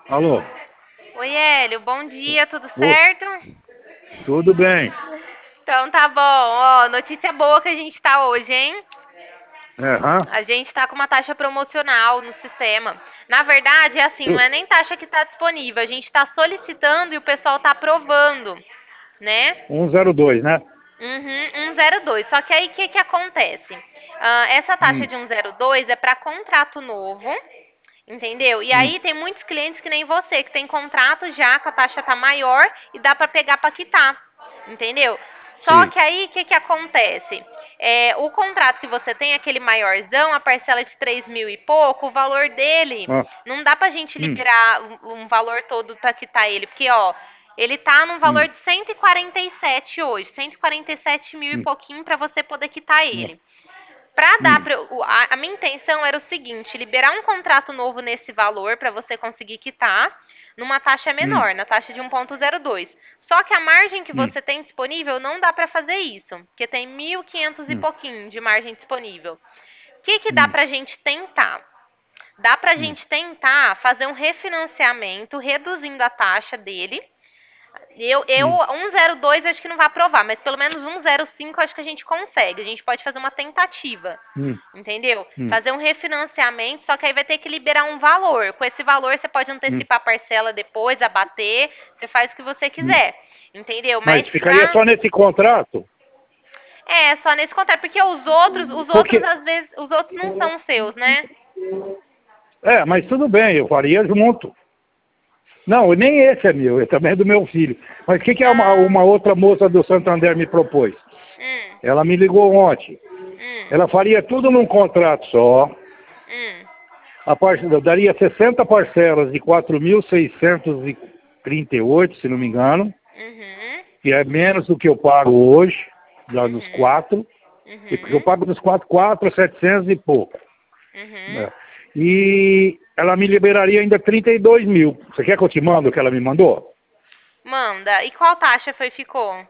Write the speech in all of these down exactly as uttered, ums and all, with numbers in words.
Alô? Oi, Hélio, bom dia, tudo Ô, certo? tudo bem? Então tá bom, ó, notícia boa que a gente tá hoje, hein? É, hã? A gente tá com uma taxa promocional no sistema. Na verdade, é assim, não é nem taxa que tá disponível, a gente tá solicitando e o pessoal tá aprovando, né? cento e dois, né? Uhum, cento e dois. Só que aí o que que acontece? Ah, essa taxa Hum, de cento e dois é para contrato novo. Entendeu? E hum, aí tem muitos clientes que nem você, que tem contrato já, que a taxa tá maior e dá para pegar para quitar. Entendeu? Só sim. que aí o que, que acontece? É, o contrato que você tem, aquele maiorzão, a parcela de três mil e pouco, o valor dele, Ah, não dá pra gente hum, liberar um, um valor todo para quitar ele, porque ó, ele tá num valor hum, de cento e quarenta e sete hoje, cento e quarenta e sete mil e hum, pouquinho para você poder quitar hum, ele. Pra dar hum, pra, o- a, a minha intenção era o seguinte, liberar um contrato novo nesse valor para você conseguir quitar numa taxa hum, menor, na taxa de um ponto zero dois. Só que a margem que hum, você tem disponível não dá para fazer isso, porque tem mil e quinhentos e hum, pouquinho de margem disponível. O que que dá hum, pra gente tentar? Dá pra hum, gente tentar fazer um refinanciamento reduzindo a taxa dele. Eu, eu, hum, cento e dois acho que não vai aprovar, mas pelo menos cento e cinco acho que a gente consegue. A gente pode fazer uma tentativa, hum, entendeu? hum, Fazer um refinanciamento, só que aí vai ter que liberar um valor. Com esse valor você pode hum, antecipar a parcela depois, abater, você faz o que você hum. quiser, entendeu? Mas Mas ficaria pra... só nesse contrato? É, só nesse contrato, porque os outros, os outros Porque, às vezes, os outros não são seus, né? é, mas tudo bem, eu faria junto. Não, nem esse é meu, esse também é do meu filho. Mas o que, que é uma, Ah, uma outra moça do Santander me propôs? hum, Ela me ligou ontem. hum, Ela faria tudo num contrato só. hum, A parte, eu daria sessenta parcelas de quatro mil seiscentos e trinta e oito, se não me engano, uhum, que é menos do que eu pago hoje, lá nos uhum, quatro, e porque eu uhum, pago dos quatro, quatro, setecentos e pouco. uhum. Né? E ela me liberaria ainda trinta e dois mil. Você quer que eu te mande o que ela me mandou? Manda. E qual taxa foi ficou?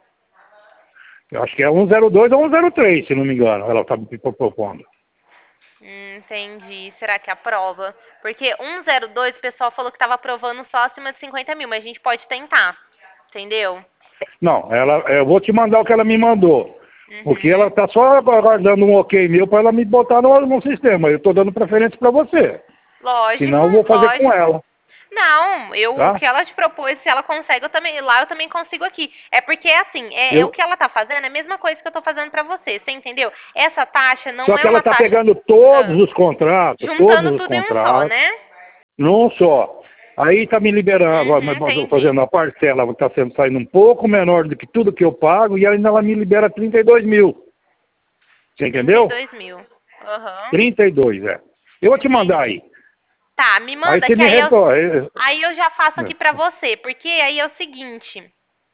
Eu acho que é cento e dois ou cento e três, se não me engano, ela está me propondo. Hum, entendi. Será que aprova? Porque cento e dois o pessoal falou que tava aprovando só acima de cinquenta mil, mas a gente pode tentar. Entendeu? Não, ela, eu vou te mandar o que ela me mandou. Porque ela Uhum. está só aguardando um ok meu para ela me botar no, no sistema. Eu estou dando preferência para você. Lógico, Senão eu vou fazer com lógico. ela, Não, eu, o tá? que ela te propôs, se ela consegue, eu também, lá eu também consigo aqui. É porque, assim, é, é o Eu, que ela tá fazendo, é a mesma coisa que eu tô fazendo pra você, você entendeu? Essa taxa não só é que ela uma está taxa... pegando todos Ah, os contratos, juntando todos os tudo em um só, contratos, né? não só. Aí está me liberando, Uhum, mas eu entendi. fazendo a parcela, está sendo saindo um pouco menor do que tudo que eu pago e ainda ela me libera trinta e dois mil. Você trinta e entendeu? dois mil. Aham, trinta e dois, é. Eu vou te mandar entendi. aí. Tá, me Aí manda você que me aí eu, retorna. aí eu já faço aqui pra você, porque aí é o seguinte,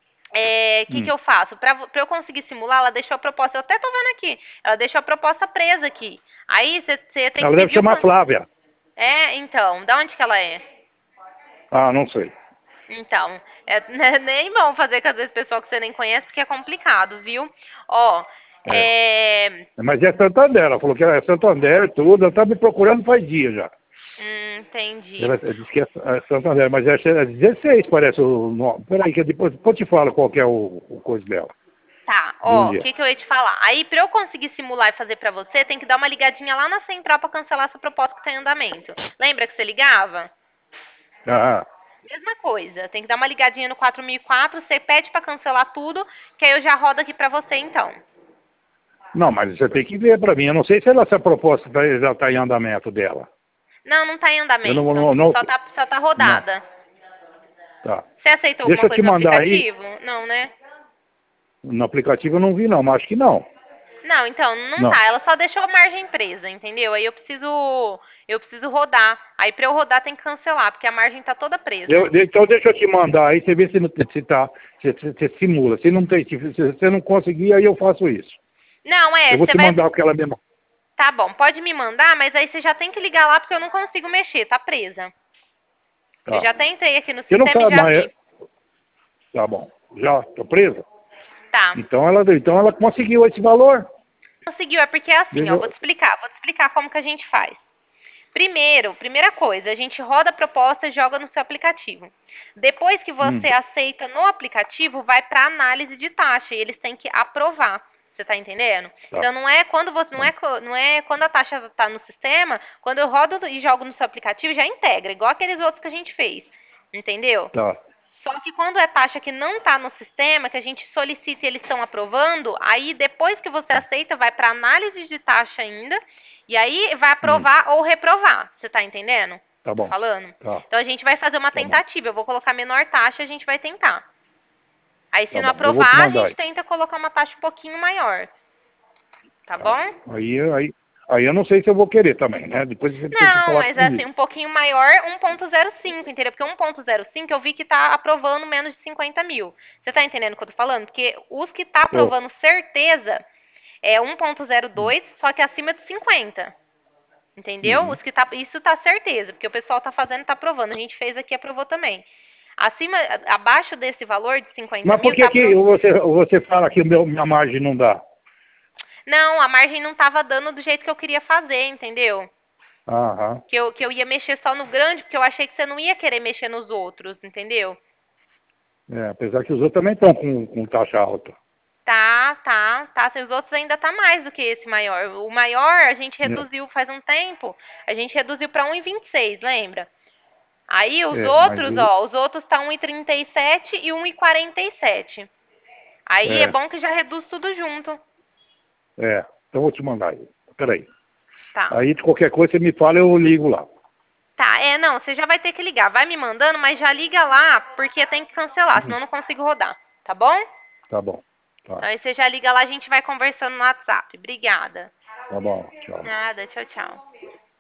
é, o que que Hum. eu faço? Pra, vo- pra eu conseguir simular, ela deixou a proposta, eu até tô vendo aqui, ela deixou a proposta presa aqui. Aí você tem que Ela deve pedir o... chamar con- Flávia. É, então, da onde que ela é? Ah, não sei. Então, é, né, nem bom fazer com às vezes pessoal que você nem conhece, porque é complicado, viu? Ó, É. é... Mas é Santander, ela falou que é Santander e tudo, ela está me procurando faz dias já. Hum, entendi. Ela disse que é é Santander, mas é é dezesseis parece o nome. Peraí, que depois, depois te falo qual que é o, o coisa dela. Tá, De ó, o onde é. que, que eu ia te falar? Aí, pra eu conseguir simular e fazer pra você, tem que dar uma ligadinha lá na central pra cancelar essa proposta que tá em andamento. Lembra que você ligava? Ah, Mesma coisa, tem que dar uma ligadinha no quatro mil e quatro, você pede pra cancelar tudo, que aí eu já rodo aqui pra você então. não, mas você tem que ver para mim. Eu não sei se ela, essa proposta tá- já está em andamento dela. Não, não tá em Eu não, andamento, não, não, só tá, só tá não. rodada. Tá. Você aceitou alguma Deixa eu te coisa no mandar aí. aplicativo? Não, né? No aplicativo eu não vi não, mas acho que não. Não, então, não Não. tá. Ela só deixou a margem presa, entendeu? Aí eu preciso, eu preciso rodar. Aí pra eu rodar tem que cancelar, porque a margem tá toda presa. Eu- então deixa eu te mandar aí, você vê se, não- se tá, se, se- se simula. Se não tem, se, se você não conseguir, aí eu faço isso. Não, é, Eu vou você te vai. mandar o que ela me mandou. Tá bom, pode me mandar, mas aí você já tem que ligar lá porque eu não consigo mexer, tá presa. Eu Tá. já até entrei aqui no Eu não sistema e quero já mais. vi. Tá bom. Já, tô presa? Tá. Então ela, então ela conseguiu esse valor. Conseguiu, é porque é assim, Deixa ó, vou te eu- explicar, vou te explicar como que a gente faz. Primeiro, primeira coisa, a gente roda a proposta e joga no seu aplicativo. Depois que você Hum. aceita no aplicativo, vai para análise de taxa e eles têm que aprovar. Você está entendendo? Tá. Então não é quando você não é, não é quando a taxa está no sistema, quando eu rodo e jogo no seu aplicativo já integra, igual aqueles outros que a gente fez. Entendeu? Tá. Só que quando é taxa que não está no sistema, que a gente solicita e eles estão aprovando, aí depois que você aceita, vai para análise de taxa ainda, e aí vai aprovar hum. ou reprovar. Você está entendendo? Tá bom. Falando? Tá. Então a gente vai fazer uma Tá tentativa. Eu vou colocar menor taxa, a gente vai tentar. Aí se tá não bom. Eu vou te aprovar, a mandar gente aí. tenta colocar uma taxa um pouquinho maior. Tá, tá bom? Aí, aí, aí eu não sei se eu vou querer também, né? Depois você tem que Não, falar mas comigo. assim, um pouquinho maior, um ponto zero cinco, entendeu? Porque um ponto zero cinco eu vi que tá aprovando menos de cinquenta mil. Você tá entendendo o que eu tô falando? Porque os que tá aprovando Tô. certeza é um ponto zero dois, hum. só que acima de cinquenta. Entendeu? Uhum. Os que tá, isso tá certeza, porque o pessoal tá fazendo e tá aprovando. A gente fez aqui e aprovou também. Acima, abaixo desse valor de cinquenta Mas mil... por que, tá que apro... você, você fala que o meu, minha margem não dá? Não, a margem não tava dando do jeito que eu queria fazer, entendeu? Aham. Que eu, que eu ia mexer só no grande, porque eu achei que você não ia querer mexer nos outros, entendeu? É, apesar que os outros também estão com, com taxa alta. Tá, tá, tá. Os outros ainda tá mais do que esse maior. O maior a gente reduziu faz um tempo, a gente reduziu para um vírgula vinte e seis, lembra? Aí os É, mas outros, o... ó, os outros tá um vírgula trinta e sete e um vírgula quarenta e sete. Aí é É, bom que já reduz tudo junto. é. Então eu vou te mandar aí. Peraí. Tá. Aí de qualquer coisa você me fala, eu ligo lá. Tá, é, não, você já vai ter que ligar. Vai me mandando, mas já liga lá, porque tem que cancelar, Hum. senão eu não consigo rodar. Tá bom? Tá bom. Tá. Então aí você já liga lá, a gente vai conversando no WhatsApp. Obrigada. Tá bom. Tchau. Nada, tchau, tchau.